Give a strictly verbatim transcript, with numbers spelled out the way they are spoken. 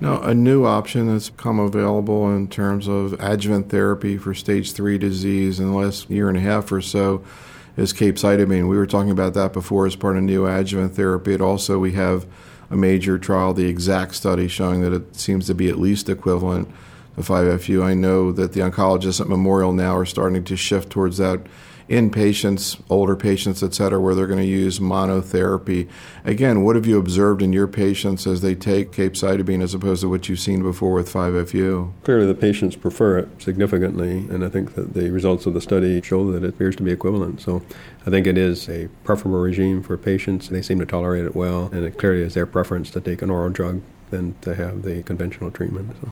Now, a new option that's come available in terms of adjuvant therapy for stage three disease in the last year and a half or so is capecitabine. We were talking about that before as part of neoadjuvant therapy. And also we have a major trial, the EXACT study, showing that it seems to be at least equivalent to five F U. I know that the oncologists at Memorial now are starting to shift towards that in patients, older patients, et cetera, where they're going to use monotherapy. Again, what have you observed in your patients as they take capecitabine as opposed to what you've seen before with five F U? Clearly, the patients prefer it significantly, and I think that the results of the study show that it appears to be equivalent. So I think it is a preferable regime for patients. They seem to tolerate it well, and it clearly is their preference to take an oral drug than to have the conventional treatment. So.